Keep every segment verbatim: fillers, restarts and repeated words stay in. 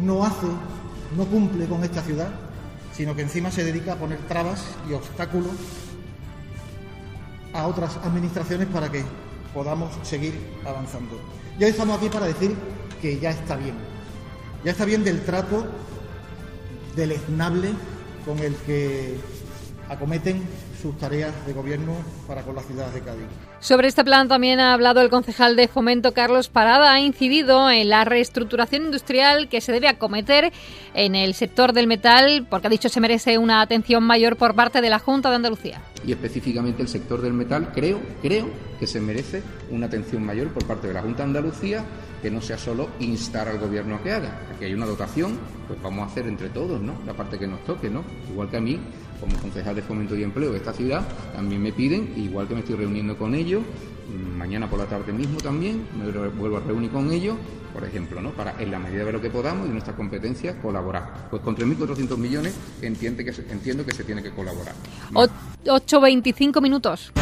no hace, no cumple con esta ciudad, sino que encima se dedica a poner trabas y obstáculos a otras administraciones para que podamos seguir avanzando. Y hoy estamos aquí para decir que ya está bien. Ya está bien del trato deleznable con el que acometen sus tareas de gobierno para con la ciudad de Cádiz. Sobre este plan también ha hablado el concejal de Fomento, Carlos Parada. Ha incidido en la reestructuración industrial que se debe acometer en el sector del metal, porque ha dicho se merece una atención mayor por parte de la Junta de Andalucía. Y específicamente el sector del metal, creo, creo que se merece una atención mayor por parte de la Junta de Andalucía, que no sea solo instar al gobierno a que haga. Aquí hay una dotación, pues vamos a hacer entre todos, ¿no?, la parte que nos toque, ¿no? Igual que a mí, como concejal de Fomento y Empleo de esta ciudad, también me piden, igual que me estoy reuniendo con ellos, mañana por la tarde mismo también, me vuelvo a reunir con ellos, por ejemplo, ¿no?, para, en la medida de lo que podamos y de nuestras competencias, colaborar. Pues con tres mil cuatrocientos millones entiende que se, entiendo que se tiene que colaborar. ocho veinticinco minutos.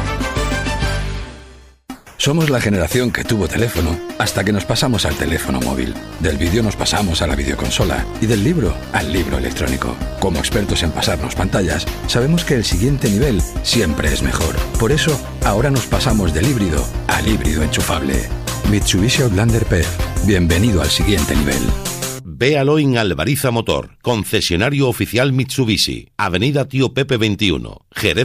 Somos la generación que tuvo teléfono hasta que nos pasamos al teléfono móvil. Del vídeo nos pasamos a la videoconsola y del libro al libro electrónico. Como expertos en pasarnos pantallas, sabemos que el siguiente nivel siempre es mejor. Por eso, ahora nos pasamos del híbrido al híbrido enchufable. Mitsubishi Outlander P E F. Bienvenido al siguiente nivel. Véalo en Alvariza Motor, concesionario oficial Mitsubishi, Avenida Tío Pepe veintiuno, Jerez.